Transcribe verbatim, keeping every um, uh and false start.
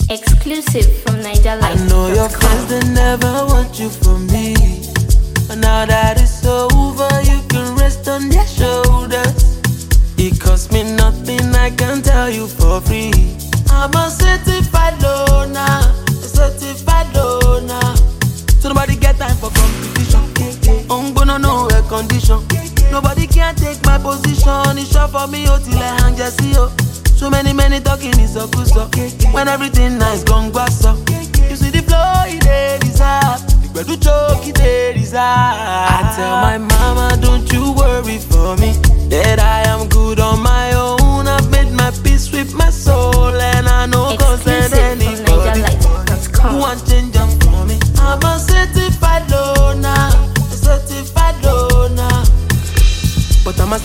Exclusive from Niger Life. I know your friends, they never want you for me. But now that it's over, you can rest on their shoulders. It costs me nothing, I can tell you for free. I'm a certified loner, a certified loner. So nobody get time for competition. I'm gonna know a condition. Nobody can take my position. It's short for me, oh, till I hang just see you. So many, many talking is a good so. When everything nice, gone grass up. You see the flow, it is up. The bed choke, it is up. I tell my mama, don't you worry for me.